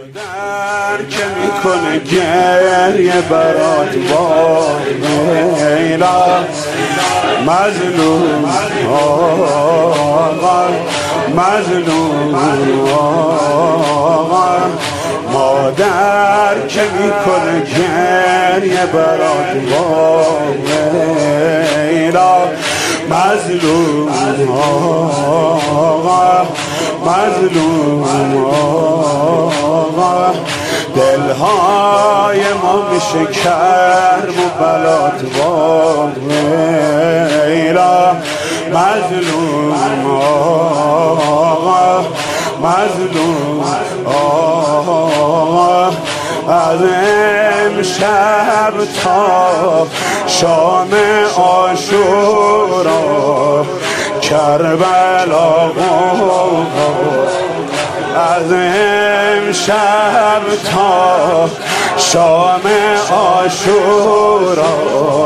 مادر که میکنه گریه برات وایلا مظلوم آقا مظلوم آقا مادر که میکنه گریه برات وایلا مظلوم آقا مظلوم آقا دلهای ما میشه کرب و بلات ویلا مظلوم آقا مظلوم آقا از امشب تا شام عاشورا کربلا از امشب تا شام عاشورا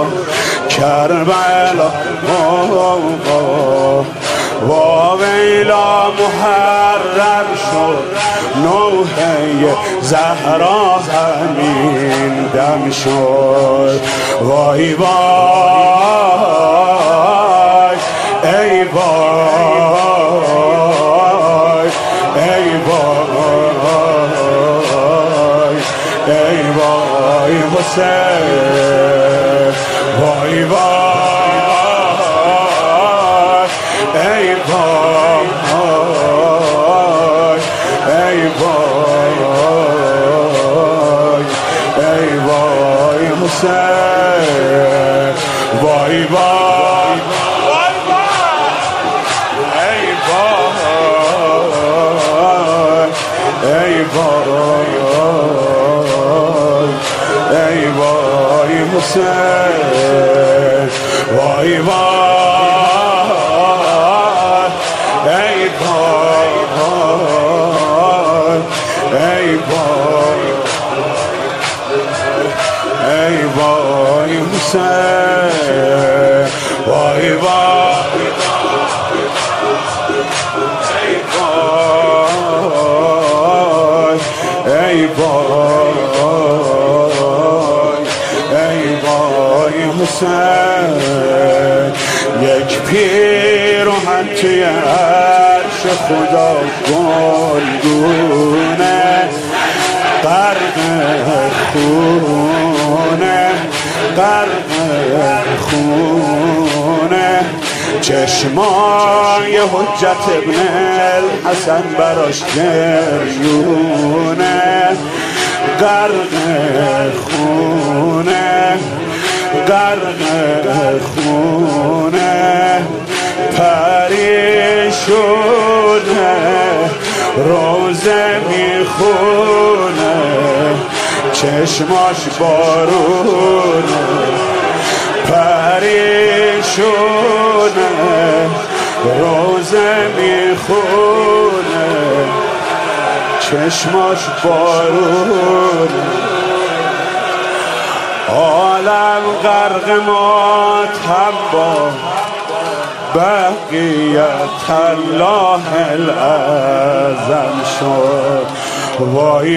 کربلا وا ویلا محرر شد نوحه زهرا همین دم شد وای وای ای وای ای وای ای وای حسین وای وای ای وای ای وای ای وای حسین وای وای ای وای ای وای حسین وای وای ای وای ای وای ای وای حسین وای وای ای وای ای وای حسین یک پیراهن توی عرش خدا گلگونه غرق خونه غرق خونه چشمای حجت ابن الحسن براش گریونه غرق خونه غرق خونه پری شده روزه میخونه چشماش بارونه پری شده روزه میخونه چشماش بارونه عالم غرق ماتم با بقیت الله الاعظم شد وای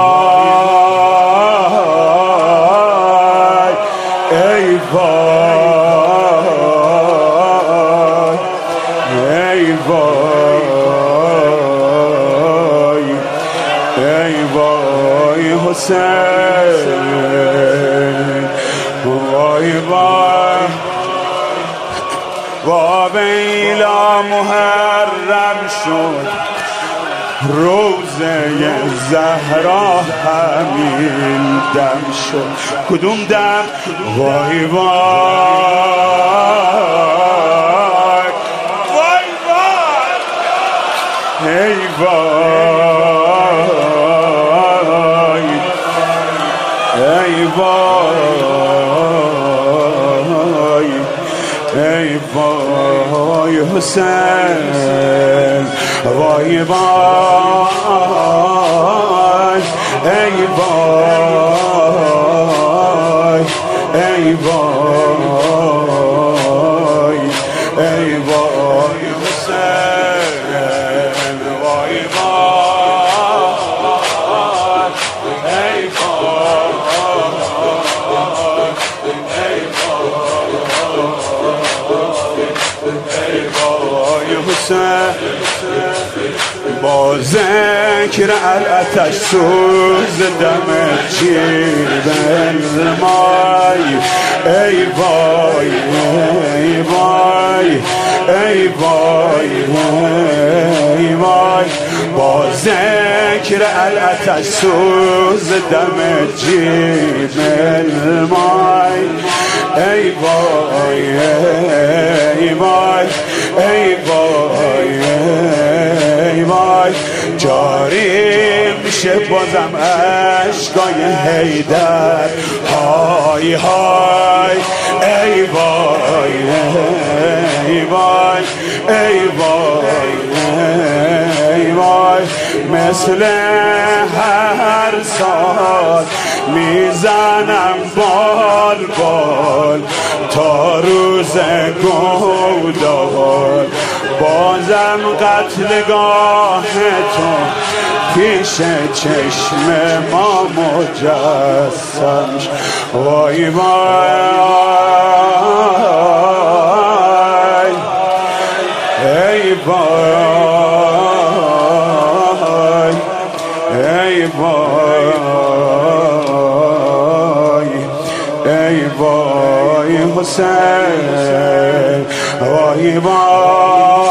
وای ای وای ای وای ای وای حسین وای وای وا ویلا محرم شد روزه زهرا همین دم شد کدوم دم وای وای وای وای ای وای ای وای ای وای حسین وای وای ای وای ای وای ای وای حسین وای وای با ذکر الاتش سوز دم جیب المای ای وای ای وای ای وای ای وای با ذکر الاتش سوز دم جیب المای ای وای ای وای ای وای ای وای جاری میشه بازم عشقای حیدر های های ای وای ای وای ای وای ای وای مثل هر سال میزنم بال بال تا روز گودال بازم قتلگاه تو پیش چشم ما مجسم وای وای ای وای ای وای ای وای حسین وای وای